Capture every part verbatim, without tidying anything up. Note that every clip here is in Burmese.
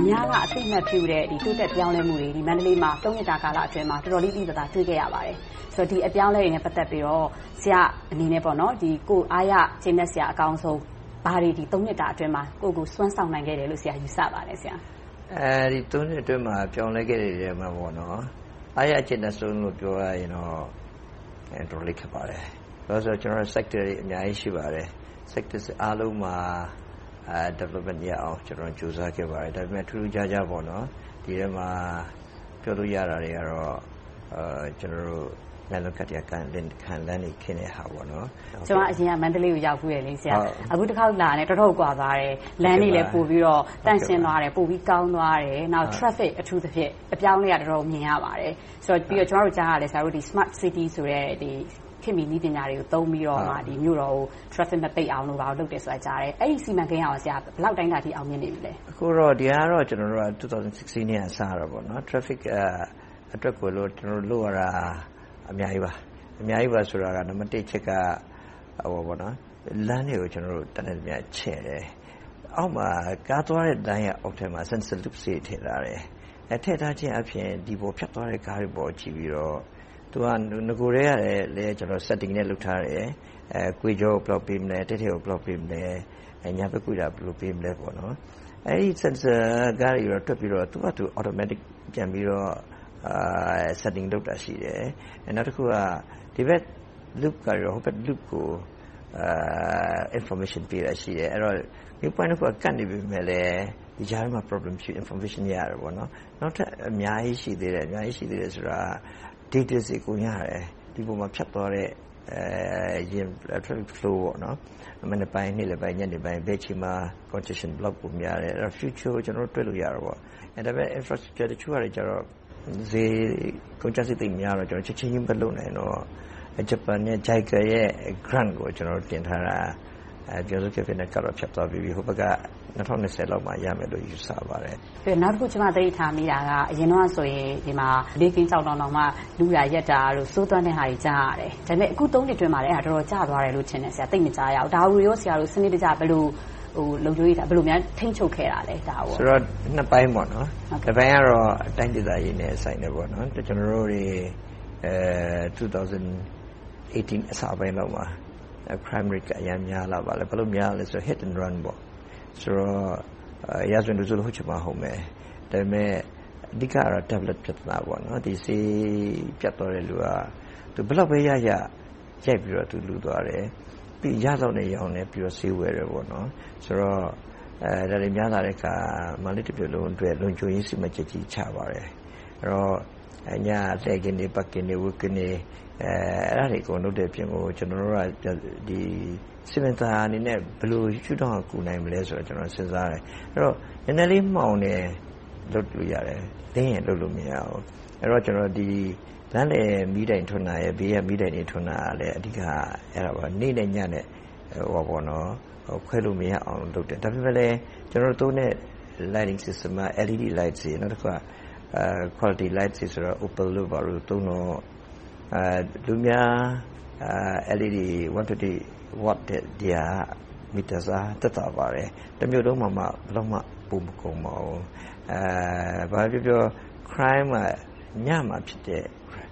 များကအသိအမှတ်ပြုတဲ့ဒီတိုးတက်ပြောင်းလဲမှုတွေဒီမန္တလေးမှာသုံးနှစ်တာကာလအတွင်းမှာတော်တော်လေးပြည်သက်တွေ့ခဲ့ရပါတယ်ဆိုတော့ဒီအပြောင်းလဲတွေနဲ့ပတ်သက်ပြီးတော့ဆရာအနေနဲ့ပေါ့နော်ဒီကိုအားရချိန်နဲ့ဆရာအကောင်းဆုံးဘာတွေဒီသုံးနှစ်တာအတွင်းမှာကိုကိုစွမ်းဆောင်နိုင်ခဲ့တယ်လို့ဆရာယူဆပါတယ်ဆရာအဲဒီသုံးနှစ်အတွင်းမှာပြောင်းလဲခဲ့တယ်မှာပေါ့နော်အားရချိန်နဲ့ဆုံးလို့ပြောရရင်တော့အဲတော်လေးခက်ပါတယ်ဘာလို့ဆိုတော့ကျွန်တော် sector တွေအများကြီးရှိပါတယ် sector အားလုံးမှာအဲ development ရအောင်ကျွန်တော်ကြိုးစားခဲ့ပါတယ်ဒါပေမဲ့ထူးထူးခြားခြားပေါ့နော်ဒီထဲမှာပြောလို့ရတာတွေကတော့အဲကျွန်တော်တို့လည်းလောက်ကတည်းကခံလင်းခံလန်းနေခင်းနေတာပေါ့နော်ကျွန်တော်အရင်ကမန္တလေးကိုရောက်ပြီးရလေဆရာအခုတစ်ခေါက်လာနေတော်တော်ကွာသွားတယ်လမ်းတွေလည်းပို့ပြီးတော့တန့်ရှင်းသွားတယ်ပို့ပြီးကောင်းသွားတယ်နောက် traffic အထူးသဖြင့်အပြောင်းလဲရတော်တော်မြင်ရပါတယ်ဆိုတော့ပြီးတော့ကျွန်တော်တို့ကြားရလဲဆရာတို့ဒီ smart city ဆိုတဲ့ဒီခင်မီနည်းပညာတွေကိုသုံးပြီးတော့မှဒီမြို့တော်ကို traffic မပိတ်အောင်လို့ပါလုပ်တယ်ဆိုတာကြားတယ်အဲ့ဒီစီမံကိန်းအောင်ဆရာဘယ်လောက်တိုင်းတာထိအောင်မြင်နေပြီလဲအခုတော့ဒီကတော့ကျွန်တော်တို့ကtwenty sixteenနဲ့အစားတော့ပေါ့နော် traffic အတွက်ကိုလို့ကျွန်တော်တို့လုပ်ရတာအများကြီးပါအများကြီးပါဆိုတာကနံပါတ်oneချက်ကဟိုပေါ့နော်လမ်းတွေကိုကျွန်တော်တို့တန်းတဲ့များချဲ့တယ်အောက်မှာကားသွားတဲ့လမ်းရဲ့အောက်ထဲမှာ sensor loop တွေထည့်ထားတယ်အဲထည့်ထားခြင်းအပြင်ဒီပေါ်ဖြတ်သွားတဲ့ကားတွေပေါ်ကြည့်ပြီးတော့သူကငကိုရဲရတယ်လေကျွန်တော် setting နဲ့လုပ်ထားတယ်အဲကွေကြော block ပေးမလဲတက်တဲ့ကို block ပေးမလဲအညာဘက်ကွေတာဘယ်လိုပေးမလဲပေါ့နော်အဲဒီ sensor ကားတွေတော့တွက်ပြီးတော့သူကသူ automatic ပြန်ပြီးတော့အာ setting လုပ်တာရှိတယ်အဲနောက်တစ်ခုကဒီဘက် loop ကရောဟိုဘက် loop ကိုအာ information ပေးတာရှိတယ်အဲ့တော့ဒီ point ကကတ်နေပြီမဲ့လေဒီကြားမှာ problem ရှိ information ရတယ်ပေါ့နော်နောက်ထပ်အများကြီးရှိသေးတယ်အများကြီးရှိသေးတယ်ဆိုတာ details ကိုရတယ်ဒီပုံမှာဖြတ်သွားတဲ့အဲရင် traffic flow ပေါ့နော်မနေ့ပိုင်းနေ့လည်းပိုင်းညနေပိုင်းဘယ်ချိန်မှာ congestion block ကိုများတယ်အဲ့တော့ future ကျွန်တော်တို့တွေ့လို့ရတော့ပေါ့အဲ့ဒါပေမဲ့ infrastructure တချို့ရတယ်ကျတော့ဈေးကုန်ကျစရိတ်များတော့ကျွန်တော်ချက်ချင်းချင်းမလုပ်နိုင်တော့ဂျပန်နဲ့ ဂျိုက်ကာ ရဲ့ grant ကိုကျွန်တော်တင်ထားတာအဲပြောဆိုခဲ့တဲ့ကတော့ဖြတ်သွားပြီးပြီဟိုဘက်ကtwenty twentyလောက်မှရမယ်လို့ယူဆပါတယ်။ပြီးနောက်တစ်ခုကျွန်မသိထားမိတာကအရင်တော့ဆိုရင်ဒီမှာလေးကင်းကြောက်တောင်တောင်မှလူရရက်တာလို့စိုးသွမ်းတဲ့ဟာကြီးကြားရတယ်။ဒါပေမဲ့အခုသုံးနှစ်တွင်းမှာလည်းအဲ့ဒါတော်တော်ကျသွားတယ်လို့ထင်တယ်ဆရာသိမကြားရအောင်။ဒါကိုရောဆရာတို့စနစ်တကျဘယ်လိုဟိုလုံခြုံရေးတာဘယ်လိုများထိန်းချုပ်ခဲ့တာလဲဒါကိုဆိုတော့နှစ်ပိုင်းပေါ့နော်။တစ်ပိုင်းကတော့အတိုင်းဒေသကြီးနဲ့ဆိုင်တယ်ပေါ့နော်။ကျွန်တော်တို့တွေအဲtwenty eighteenအစပိုင်းလောက်မှာcrime rate ကအများများလာပါလေဘယ်လိုများလဲဆို hit and run ပေါ့ဆိုတော့ရာဇဝင်တို့ဆိုလို့ဟုတ်ချင်မှာဟုတ်မယ်ဒါပေမဲ့အဓိကတော့ tablet ပြဿနာပေါ့နော်ဒီစေးပြတ်သွားတဲ့လူကသူဘယ်လောက်ပဲရရရိုက်ပြီးတော့သူလူသွားတယ်ပြီးရဆောင်နေရောင်းနေပြီးတော့စေးဝယ်တယ်ပေါ့နော်ဆိုတော့အဲဒါတွေများလာတဲ့အခါမန္တလေးတစ်ပြည်လုံးအတွက်လုံခြုံရေးစီမံချက်ကြီးချပါတယ်အဲ့တော့အညာလက်ကင်းတွေပတ်ကင်းတွေဝက်ကင်းတွေအဲအဲ့ဒါတွေကိုလုပ်တဲ့ပြင်ကိုကျွန်တော်တို့ကဒီစီမံသားအနေနဲ့ဘယ်လိုရှုထောင့်ကူနိုင်မလဲဆိုတော့ကျွန်တော်စဉ်းစားတယ်အဲ့တော့နည်းနည်းလေးမှောင်နေလုပ်လို့ရတယ်တင်းရင်လုပ်လို့မရဘူးအဲ့တော့ကျွန်တော်ဒီလမ်းလေမီးတိုင်ထွန်းတာရဲ့ဘေးကမီးတိုင်တွေထွန်းတာလည်းအဓိကအဲ့ဒါပါနေ့နဲ့ညနဲ့ဟိုပေါ့နော်ခွဲလို့မရအောင်လုပ်တယ်ဒါပေမဲ့လည်းကျွန်တော်တို့သုံးတဲ့ lighting system က L E D lights တွေနောက်တစ်ခါအဲ quality lights တွေဆိုတော့ Opal လို့ပါလို့သုံးတော့အဲလူများအဲ L E D one twenty watt တဲ့ဒီဟာမီတာစာတက်တာပါတယ်တမျိုးလုံးမှာမှဘယ်တော့မှပုံမကုန်ပါဘူးအဲဘာပြောပြော crime ကညမှာဖြစ်တဲ့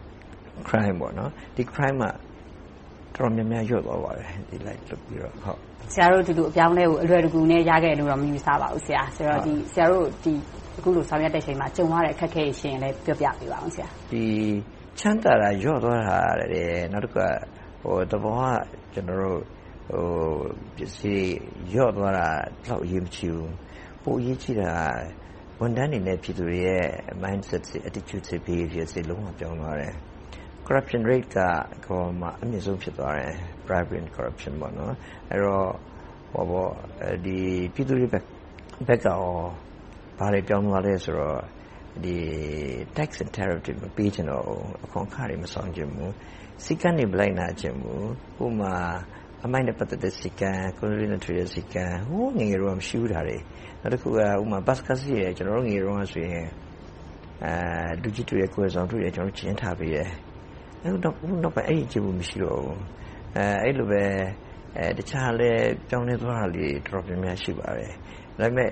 crime ပေါ့နော်ဒီ crime ကတော်များများရွတ်သွားပါတယ်ဒီ light လုပ်ပြီးတော့ဟုတ်ဆရာတို့ဒီလိုအပြောင်းလဲကိုအလွယ်တကူနဲ့ရခဲ့လို့တော့မယူဆပါဘူးဆရာဆိုတော့ဒီဆရာတို့ဒီအခုလိုဆောင်ရွက်တဲ့ချိန်မှာကြုံရတဲ့အခက်အခဲရှင်လည်းပြောပြပေးပါအောင်ဆရာဒီချမ်းသာတာရော့သွားတာလေနောက်တစ်ခါဟိုတဘောကကျွန်တော်တို့ဟိုပစ္စည်းရော့သွားတာတော့အရေးမကြီးဘူးပိုအရေးကြီးတာဝန်ထမ်းတွေနဲ့ပြည်သူတွေရဲ့ mindset တွေ attitude တွေ behavior တွေလုံးဝပြောင်းသွားတယ် corruption rate ကကောမှအမြင့်ဆုံးဖြစ်သွားတယ် bribery and corruption ပေါ့နော်အဲ့တော့ဟောပေါ့ဒီပြည်သူတွေဘက်ဘက်ကောဘာတွေပြောင်းသွားလဲဆိုတော့ဒီ tax and tariff တွေမပေးချင်တော့အခွန်အခတွေမဆောင်ချင်ဘူးစီကံတွေမလိုက်နာချင်ဘူးဥပမာအမိုင်းနဲ့ပတ်သက်တဲ့စီကံ community စီကံဟိုငငယ်တော့မရှိဘူးတာတွေနောက်တစ်ခုကဥပမာ bus ကစီရကျွန်တော်တို့ငယ်တော့ဆိုရင်အဲလူကြီးတွေကိုယ်ဆောင်တွေကျွန်တော်တို့ချင်းထားပေးတယ်အဲ့တော့တော့ပဲအဲ့ဒီကြည့်ဖို့မရှိတော့ဘူးအဲအဲ့လိုပဲအဲတခြားလဲကြောင်းနေသွားတာလေးတော်တော်များများရှိပါတယ်ဒါပေမဲ့ဒီ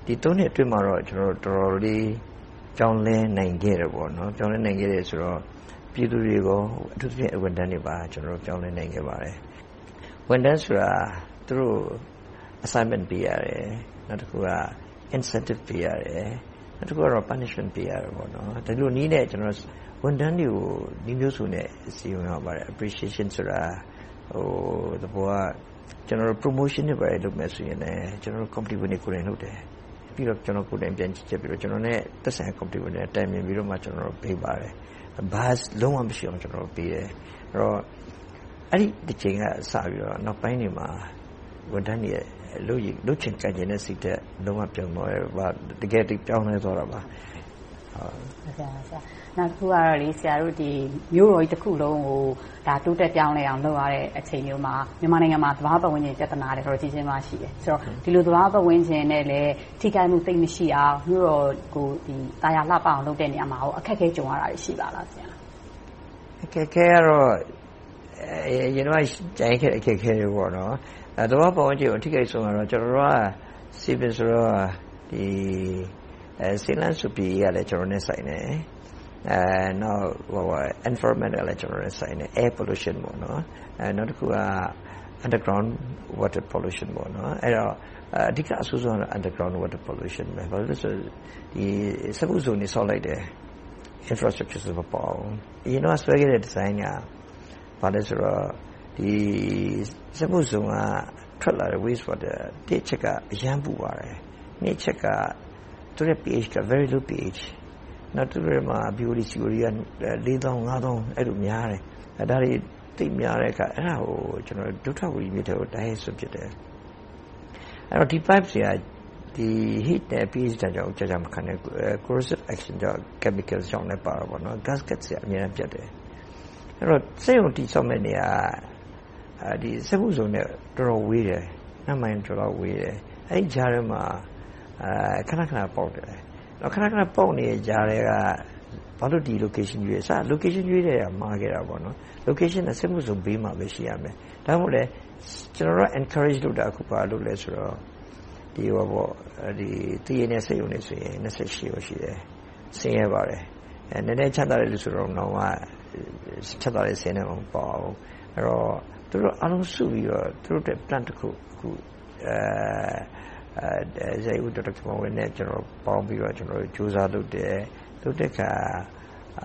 ဒီသုံးနှစ်အတွင်းမှာတော့ကျွန်တော်တော်တော်လေးကြောင်းလဲနိုင်ခဲ့တယ်ပေါ့နော်ကြောင်းလဲနိုင်ခဲ့တယ်ဆိုတော့ပြည်သူတွေကိုအထူးသဖြင့်ဝန်ထမ်းတွေပါကျွန်တော်ကြောင်းလဲနိုင်ခဲ့ပါတယ်ဝန်ထမ်းဆိုတာသူတို့ assignment ပေးရတယ်နောက်တစ်ခုက incentive ပေးရတယ်နောက်တစ်ခုကတော့ punishment ပေးရတယ်ပေါ့နော်ဒါလိုနည်းနဲ့ကျွန်တော်ဝန်ထမ်းတွေကိုဒီမျိုးစုနဲ့စီရင်ရပါတယ် appreciation ဆိုတာဟိုတဘောကကျွန်တော် promotion တွေပဲလုပ်မယ်ဆိုရင်လည်းကျွန်တော် company ဝင်ကိုယ်တိုင်လုပ်တယ်ပြီးတော့ကျွန်တော်ကိုယ်တိုင်ပြန်ကြည့်ချက်ပြီးတော့ကျွန်တော်နဲ့သက်ဆိုင် company ဝင်တိုင်ပင်ပြီးတော့မှကျွန်တော်ပေးပါတယ်ဘာလုံးဝမရှိအောင်ကျွန်တော်ပေးတယ်အဲ့တော့အဲ့ဒီဒီချိန်ကစပြီးတော့နောက်ပိုင်းတွေမှာဝန်ထမ်းတွေလို့လို့ချင်းကြင်နေတဲ့စိတ်တဲ့လုံးဝပြောင်းသွားတယ်ဘာတကယ်တပြောင်းလဲသွားတာပါဟုတ်ကဲ့ဆရာနောက်တစ်ခုကတော့လေဆရာတို့ဒီမျိုးတော်ကြီးတစ်ခုလုံးကိုဒါတိုးတက်ပြောင်းလဲအောင်လုပ်ရတဲ့အချိန်မျိုးမှာမြန်မာနိုင်ငံမှာသဘာဝပတ်ဝန်းကျင်ပြဿနာတွေတော့ကြီးကြီးမားရှိတယ်ဆိုတော့ဒီလိုသဘာဝပတ်ဝန်းကျင်နဲ့လည်းထိခိုက်မှုသိပ်မရှိအောင်မျိုးတော်ကိုဒီတာယာလှပအောင်လုပ်တဲ့နေရာမှာဟောအခက်အခဲကြုံရတာရှိပါလားဆရာအခက်အခဲကတော့ရင်တော့ကြိုင်ခဲ့အခက်အခဲတွေပေါ့နော်အဲသဘာဝပတ်ဝန်းကျင်ကိုထိခိုက်ဆုံးကတော့ကျွန်တော်တို့ကစီပင်ဆိုတော့ဒီအဲစီလန်စုပီရလည်းကျွန်တော်နဲ့ဆိုင်နေအဲနောက်ဟို environment လည်းကျွန်တော်နဲ့ဆိုင်နေ air pollution ပေါ့နော်အဲနောက်တစ်ခုက underground water pollution ပေါ့နော်အဲ့တော့အဓိကအဆိုးဆုံးက underground water pollution ပဲဘာလို့လဲဆိုဒီစပုစုံနေဆောက်လိုက်တယ် infrastructure ဆိုပေါ့ you know ဆွဲခဲ့တဲ့ design ကဘာလဲဆိုတော့ဒီစပုစုံကထွက်လာတဲ့ waste water တစ်ချက်ကအရန်ပူပါတယ်နှစ်ချက်ကသူရဲ့ pH က very low pH နောက်သူရဲ့မှာ B O D C O D က၄သောင်း၅သောင်းအဲ့လိုများတယ်အဲဒါတွေသိများတဲ့အခါအဲ့ဒါကိုကျွန်တော်ဒုထဝီမြစ်တွေကိုတိုင်းဆွဖြစ်တယ်အဲ့တော့ဒီ pipe တွေကဒီ heat နဲ့ pH တန်းကြောင့်ကြာကြာမခံနဲ့ corrosive action ကြောင့် chemicals ကြောင့်လည်းပါတော့ဗောနော် gasket တွေအများကြီးပြတ်တယ်အဲ့တော့စိတ်ုံတိဆောက်မဲ့နေရာအဲဒီစက်မှုစုံနဲ့တော်တော်ဝေးတယ်နှစ်မိုင်တော်တော်ဝေးတယ်အဲ့ဒီကြားထဲမှာအဲခဏခဏပေါက်တယ်တော့ခဏခဏပေါက်နေတဲ့ကြားထဲကဘာလို့ဒီ location ရွေးစ location ရွေးတဲ့ကမှားခဲ့တာပေါ့နော် location နဲ့စက်မှုစုံဘေးမှာပဲရှိရမယ်ဒါမှမဟုတ်လေကျွန်တော်တို့ encourage လုပ်တာအခုပါလို့လဲဆိုတော့ဒီဟောပေါ့ဒီတည်ရတဲ့စိတ်ုံနေဆိုရင်၂၈ရောရှိတယ်ဆင်းရဲပါတယ်အဲနည်းနည်းချမ်းသာတယ်လို့ဆိုတော့တော့ချမ်းသာတဲ့ဆင်းနေအောင်ပေါ့အဲ့တော့သူတို့အလုံးစုပြီးတော့သူတို့တဲ့ plan တစ်ခုအခုအဲအဲဇေယျတို့ကဝင်နေကျွန်တော်ပေါင်းပြီးတော့ကျွန်တော်ကြိုးစားလုပ်တယ်လုပ်တဲ့အခါအာ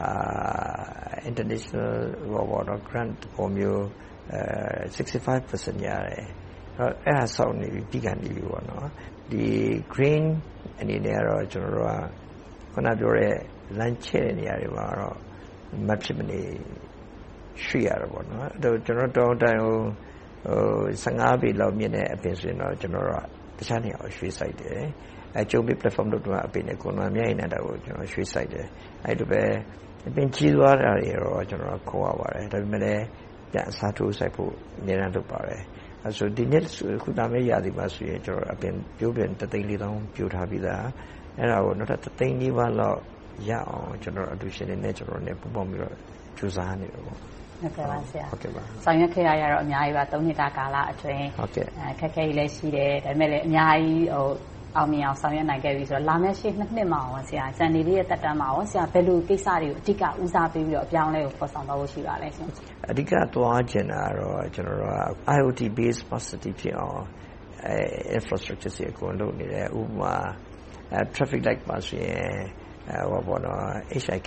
international robot grant ပေါ်မျိုးအဲsixty-five percent ရတယ်အဲ့အဲ့ဒါဆောက်နေပြီးပြီးကန်နေပြီပေါ့နော်ဒီ green အနေနဲ့ကတော့ကျွန်တော်တို့ကခုနပြောတဲ့လမ်းချဲ့တဲ့နေရာတွေမှာတော့မဖြစ်မနေရှိရတော့ပေါ့နော်အဲ့ကျွန်တော်တောင်းတိုင်ဟိုfifteenပေလောက်မြင့်တဲ့အပင်ဆိုရင်တော့ကျွန်တော်တို့တခြားနေရာကိုရွှေ့ဆိုင်တယ်အဲကျုံးပြီး platform တို့ကအပင်နဲ့ကိုယ်တော်မြိုင်နေတာကိုကျွန်တော်ရွှေ့ဆိုင်တယ်အဲ့လိုပဲအပင်ကြီးသွားတာတွေတော့ကျွန်တော်ခေါ်ရပါတယ်ဒါပေမဲ့လည်းပြန်အစားထိုးဆိုင်ဖို့အများကြီးလုပ်ပါတယ်အဲဆိုဒီနေ့ခုတမ်းရသည်ပါဆိုရင်ကျွန်တော်အပင်ပြိုးပြန်တသိန်းလေးတောင်းပြိုထားပြီးသားအဲ့ဒါကိုနောက်ထပ်တသိန်းလေးပါလောက်ရအောင်ကျွန်တော်အတူရှင်နေနဲ့ကျွန်တော်နဲ့ပူးပေါင်းပြီးတော့ကြိုးစားနေတယ်ပေါ့ဟုတ်ကဲ့ပါဆရာဟုတ်ကဲ့ပါဆောင်ရွက်ခဲ့ရရတော့အများကြီးပါသုံးနှစ်တာကာလအတွင်းဟုတ်ကဲ့အခက်အခဲကြီးလည်းရှိတယ်ဒါပေမဲ့လည်းအများကြီးဟိုအောင်မြင်အောင်ဆောင်ရွက်နိုင်ခဲ့ပြီဆိုတော့လာမယ့်ရှေ့နှစ်နှစ်မှာရောဆရာစံနေလေးရဲ့တက်တန်းမှာရောဆရာဘယ်လိုကိစ္စတွေကိုအဓိကဦးစားပေးပြီးတော့အပြောင်းလဲကိုဖော်ဆောင်တော့ဖို့ရှိပါလဲရှင်အဓိကသွားကျင်တာတော့ကျွန်တော်တို့က I O T based positive ဖြစ်အောင်အဲ infrastructure စီကိုလုပ်နေတယ်ဥပမာ traffic light ပါဆိုရင်ဟောပေါ်တော့ H I K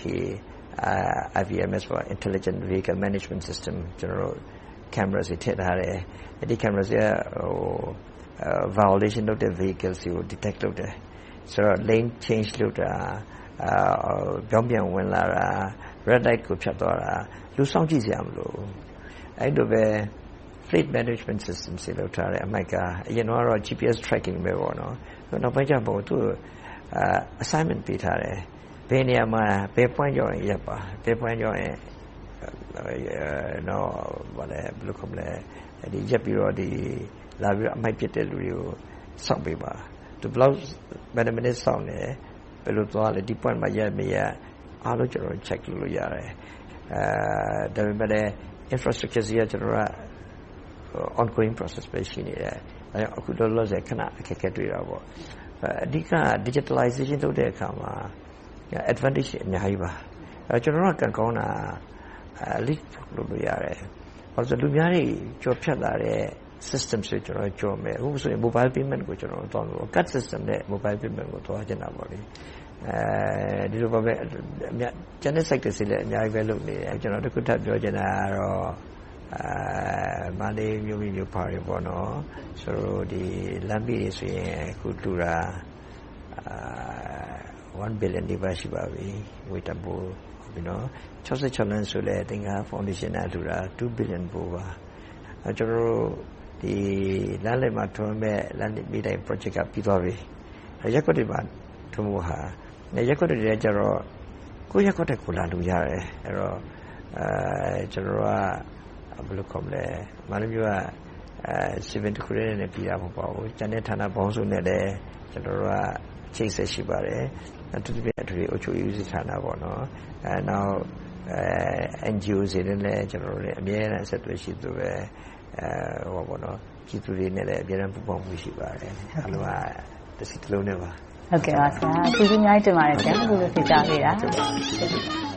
I V M S ပေါ့ Intelligent Vehicle Management System ကျွန်တော်တို့ cameras တွေထည့်ထားတယ်အဲ့ဒီ cameras တွေကဟို violation လုပ်တဲ့ vehicles ကို detect လုပ်တယ်ဆိုတော့ lane change လုပ်တာအာပြောင်းပြန်ဝင်လာတာ red light ကိုဖြတ်သွားတာလူဆောင်ကြည့်စရာမလိုအဲ့လိုပဲ fleet management system စီလုပ်ထားတယ်အမိုက်ကအရင်တော့ G P S tracking ပဲပေါ့နော်နောက်ပိုင်းကျတော့သူ assignment ပေးထားတယ်ဘယ်နေရာမှာဘယ် point ကြောင့်ရပ်ပါဘယ် point ကြောင့်နော်ဘာလဲဘယ်လိုခေါ်မလဲဒီရပ်ပြီးတော့ဒီလာပြီးအမိုက်ပစ်တဲ့လူတွေကိုစောင့်ပေးပါသူဘယ်လောက်ဘယ်နှမိနစ်စောင့်နေဘယ်လိုသွားလဲဒီ point မှာရပ်မရအားလုံးကျွန်တော် check လုပ်လို့ရတယ်အဲဒါပေမဲ့ infrastructure ကြီးကကျွန်တော်က ongoing process ပဲရှိနေတယ်အဲအခုလောလောဆယ်ခဏအခက်အခဲတွေ့တာပေါ့အဓိက digitalization လုပ်တဲ့အခါမှာ advantage အများကြီးပါအဲကျွန်တော်တို့ကံကောင်းတာ lead လုပ်လို့ရတယ်ဘာလို့လူများတွေကြော်ဖြတ်လာတဲ့ system ဆိုကျွန်တော်ကြော်မယ်အခုဆိုရင် mobile payment ကိုကျွန်တော်တို့သွားလို့ card system နဲ့ mobile payment ကိုသွားချင်တာပေါ့လေအဲဒီလိုပါပဲကျန်တဲ့ sector တွေလည်းအများကြီးပဲလုပ်နေတယ်ကျွန်တော်တို့ခုထပ်ပြောချင်တာကတော့အဲမလေးမျိုးမျိုးပါရပေါ့နော်ဆိုတော့ဒီလမ်းပြီးဆိုရင်အခုတူတာone billion ဒီပါရှိပါပြီဝေတဘူပြီးတော့sixty-sixလမ်းဆိုလဲသင်္ကာ foundation နဲ့တူတာtwo billion ဘူပါအဲကျွန်တော်တို့ဒီလမ်းလေးမှာထွန်းမဲ့လမ်းမိတိုင်း project ကပြီးသွားပြီရက်ကွက်တွေမှာထွန်းဖို့ဟာရက်ကွက်တွေကျတော့ကိုရက်ကွက်တွေကိုလာလူရတယ်အဲ့တော့အဲကျွန်တော်ကဘယ်လိုခေါ်မလဲမန္တလေးကအဲsevenတခုလေးနဲ့ပြည်ရမှာပေါ့ကျန်တဲ့ဌာနပေါင်းစုနဲ့လည်းကျွန်တော်တို့ကချိတ်ဆက်ရှိပါတယ်အထူးသဖြင့်အထွေအချုပ်ရေးဌာနပေါ့နော်အဲနောက်အဲ N G O တွေနဲ့လည်းကျွန်တော်တို့လည်းအများအားဆက်သွယ်ရှိသူပဲအဲဟောပေါ့နော်ပြည်သူတွေနဲ့လည်းအများအားပူးပေါင်းမှုရှိပါတယ်အားလုံးကတစ်စီတစ်လုံးနဲ့ပါဟုတ်ကဲ့ပါဆရာကျေးဇူးအများကြီးတင်ပါတယ်ဆရာအခုလိုဖြေကြားပေးတာ